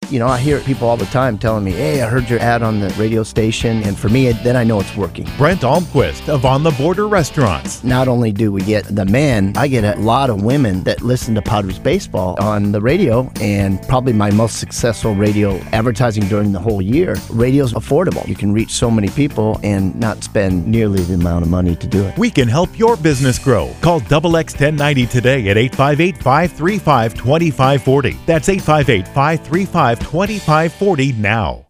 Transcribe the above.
I hear people all the time telling me, hey, I heard your ad on the radio station. And for me, then I know it's working. Brent Almquist of On the Border Restaurants. Not only do we get the men, I get a lot of women that listen to Padres baseball on the radio, and probably my most successful radio advertising during the whole year. Radio's affordable. You can reach so many people and not spend nearly the amount of money to do it. We can help your business grow. Call XX 1090 today at 858-535-2540. That's 858-535-2540 now.